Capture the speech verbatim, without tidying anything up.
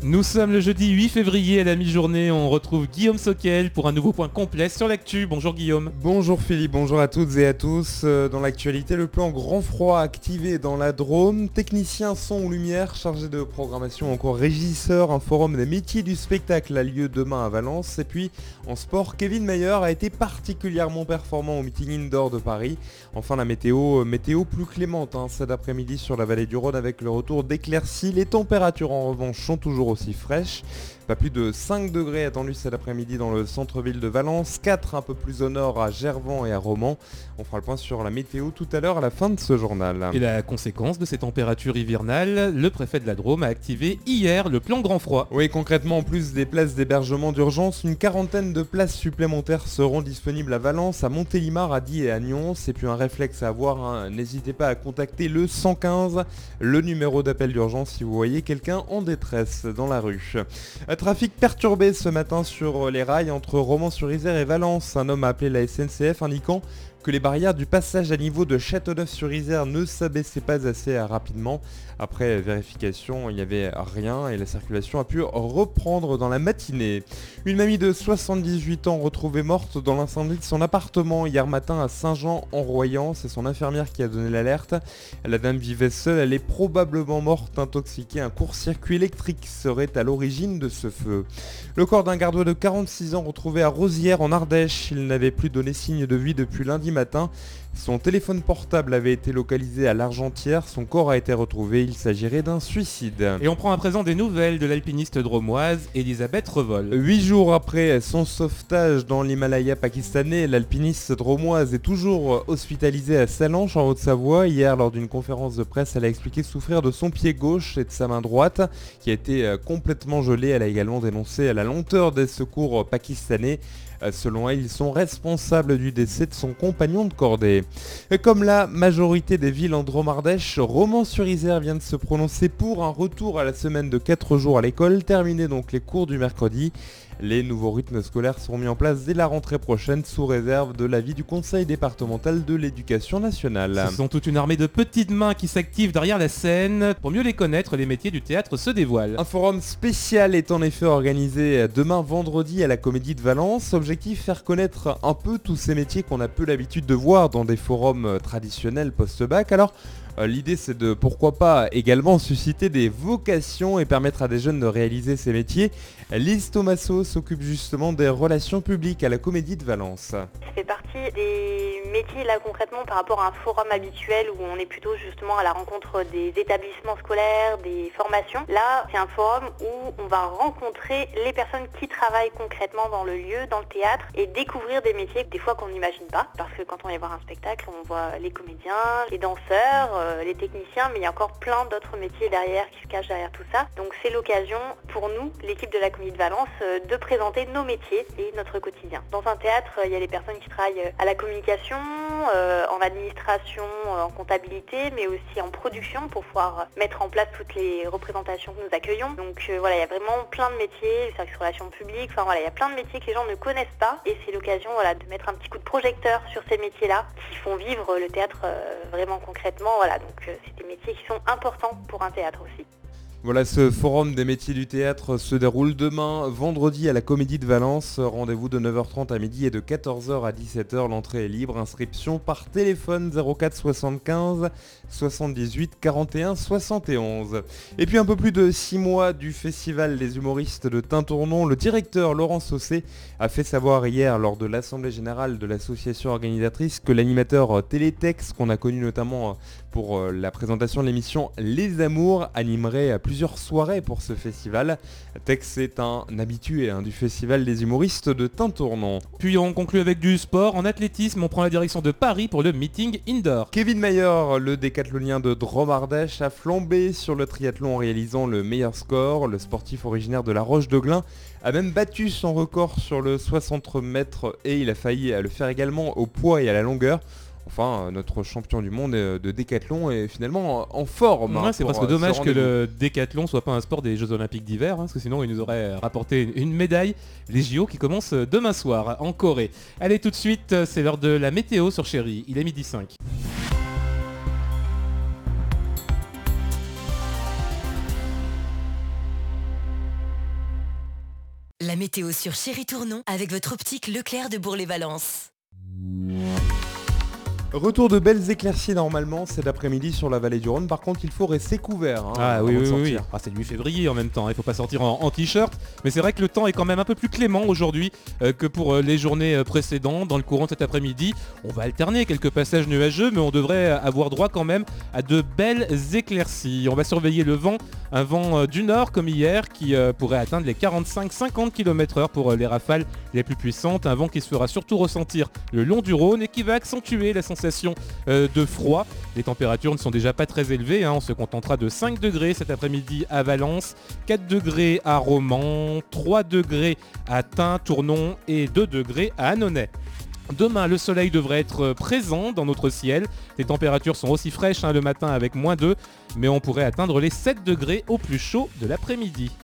Nous sommes le jeudi huit février à la mi-journée, on retrouve Guillaume Soquel pour un nouveau point complet sur l'actu. Bonjour Guillaume. Bonjour Philippe, bonjour à toutes et à tous. Dans l'actualité, le plan grand froid activé dans la Drôme, technicien son ou lumière, chargé de programmation, encore régisseur, un forum des métiers du spectacle a lieu demain à Valence. Et puis en sport, Kevin Mayer a été particulièrement performant au meeting indoor de Paris. Enfin la météo, météo plus clémente hein, cet après-midi sur la vallée du Rhône avec le retour d'éclaircies. Les températures en revanche sont toujours aussi fraîche. Pas plus de cinq degrés attendus cet après-midi dans le centre-ville de Valence, quatre un peu plus au nord à Gervans et à Romans. On fera le point sur la météo tout à l'heure à la fin de ce journal. Et la conséquence de ces températures hivernales, le préfet de la Drôme a activé hier le plan grand froid. Oui, concrètement, en plus des places d'hébergement d'urgence, une quarantaine de places supplémentaires seront disponibles à Valence, à Montélimar, à Die et à Nyons. C'est plus un réflexe à avoir, hein. N'hésitez pas à contacter le cent quinze, le numéro d'appel d'urgence si vous voyez quelqu'un en détresse dans la rue. Un trafic perturbé ce matin sur les rails entre Romans-sur-Isère et Valence. Un homme a appelé la S N C F indiquant que les barrières du passage à niveau de Châteauneuf-sur-Isère ne s'abaissaient pas assez rapidement. Après vérification, il n'y avait rien et la circulation a pu reprendre dans la matinée. Une mamie de soixante-dix-huit ans retrouvée morte dans l'incendie de son appartement hier matin à Saint-Jean-en-Royans. C'est son infirmière qui a donné l'alerte. La dame vivait seule, elle est probablement morte intoxiquée. Un court-circuit électrique serait à l'origine de ce feu. Le corps d'un garde de quarante-six ans retrouvé à Rosières en Ardèche. Il n'avait plus donné signe de vie depuis lundi matin. Son téléphone portable avait été localisé à l'Argentière, son corps a été retrouvé, il s'agirait d'un suicide. Et on prend à présent des nouvelles de l'alpiniste dromoise Elisabeth Revol. Huit jours après son sauvetage dans l'Himalaya pakistanais, l'alpiniste dromoise est toujours hospitalisée à Sallanches en Haute-Savoie. Hier, lors d'une conférence de presse, elle a expliqué souffrir de son pied gauche et de sa main droite, qui a été complètement gelée. Elle a également dénoncé la lenteur des secours pakistanais. Selon elle, ils sont responsables du décès de son compagnon de cordée. Et comme la majorité des villes en Drôme-Ardèche, Romans-sur-Isère vient de se prononcer pour un retour à la semaine de quatre jours à l'école, terminer donc les cours du mercredi. Les nouveaux rythmes scolaires seront mis en place dès la rentrée prochaine sous réserve de l'avis du Conseil départemental de l'éducation nationale. Ce sont toute une armée de petites mains qui s'activent derrière la scène. Pour mieux les connaître, les métiers du théâtre se dévoilent. Un forum spécial est en effet organisé demain vendredi à la Comédie de Valence. Objectif, faire connaître un peu tous ces métiers qu'on a peu l'habitude de voir dans des forums traditionnels post-bac. Alors, Euh, l'idée c'est de pourquoi pas également susciter des vocations et permettre à des jeunes de réaliser ces métiers. Lise Thomasso s'occupe justement des relations publiques à la Comédie de Valence. Ça fait partie des métiers là concrètement par rapport à un forum habituel où on est plutôt justement à la rencontre des établissements scolaires, des formations. Là c'est un forum où on va rencontrer les personnes qui travaillent concrètement dans le lieu, dans le théâtre et découvrir des métiers des fois qu'on n'imagine pas parce que quand on va voir un spectacle on voit les comédiens, les danseurs, les techniciens, mais il y a encore plein d'autres métiers derrière qui se cachent derrière tout ça. Donc c'est l'occasion pour nous, l'équipe de la Comédie de Valence, de présenter nos métiers et notre quotidien. Dans un théâtre, il y a des personnes qui travaillent à la communication, euh, en administration, en comptabilité, mais aussi en production pour pouvoir mettre en place toutes les représentations que nous accueillons. Donc euh, voilà, il y a vraiment plein de métiers, les services relations publiques, enfin voilà, il y a plein de métiers que les gens ne connaissent pas et c'est l'occasion voilà, de mettre un petit coup de projecteur sur ces métiers-là qui font vivre le théâtre euh, vraiment concrètement. Voilà, donc euh, c'est des métiers qui sont importants pour un théâtre aussi. Voilà, ce forum des métiers du théâtre se déroule demain, vendredi à la Comédie de Valence. Rendez-vous de neuf heures trente à midi et de quatorze heures à dix-sept heures. L'entrée est libre. Inscription par téléphone zéro quatre soixante-quinze soixante-dix-huit quarante et un soixante et onze. Et puis un peu plus de six mois du festival Les Humoristes de Tintournon, le directeur Laurent Saucé a fait savoir hier lors de l'Assemblée Générale de l'association organisatrice que l'animateur Télétex, qu'on a connu notamment pour la présentation de l'émission Les Amours, animerait plusieurs soirées pour ce festival. Tex est un habitué hein, du festival des humoristes de Tintournon. Puis on conclut avec du sport. En athlétisme, on prend la direction de Paris pour le meeting indoor. Kevin Mayer, le décathlonien de Drôme-Ardèche, a flambé sur le triathlon en réalisant le meilleur score. Le sportif originaire de La Roche-de-Glin a même battu son record sur le soixante mètres et il a failli le faire également au poids et à la longueur. Enfin, notre champion du monde de décathlon est finalement en forme. Ouais, hein, c'est pour, presque euh, dommage ce que rendez-vous. le décathlon soit pas un sport des Jeux Olympiques d'hiver, hein, parce que sinon il nous aurait rapporté une médaille. Les J O qui commencent demain soir en Corée. Allez, tout de suite, c'est l'heure de la météo sur Chérie. Il est midi cinq. la météo sur Chéri Tournon avec votre optique Leclerc de Bourg-les-Valences. Retour de belles éclaircies normalement cet après-midi sur la vallée du Rhône. Par contre, il faut rester couvert. Hein, Ah oui, avant de oui, oui, oui. sortir. Ah, c'est le huit février en même temps, il faut pas sortir en, en t-shirt. Mais c'est vrai que le temps est quand même un peu plus clément aujourd'hui euh, que pour euh, les journées euh, précédentes. Dans le courant de cet après-midi, on va alterner quelques passages nuageux, mais on devrait avoir droit quand même à de belles éclaircies. On va surveiller le vent, un vent euh, du nord comme hier qui euh, pourrait atteindre les quarante-cinq à cinquante kilomètres heure pour euh, les rafales les plus puissantes. Un vent qui se fera surtout ressentir le long du Rhône et qui va accentuer la sensation euh, de froid. Les températures ne sont déjà pas très élevées, hein. On se contentera de cinq degrés cet après-midi à Valence, quatre degrés à Romans, trois degrés à Tain, Tournon et deux degrés à Annonay. Demain, le soleil devrait être présent dans notre ciel. Les températures sont aussi fraîches hein, le matin avec moins deux, mais on pourrait atteindre les sept degrés au plus chaud de l'après-midi.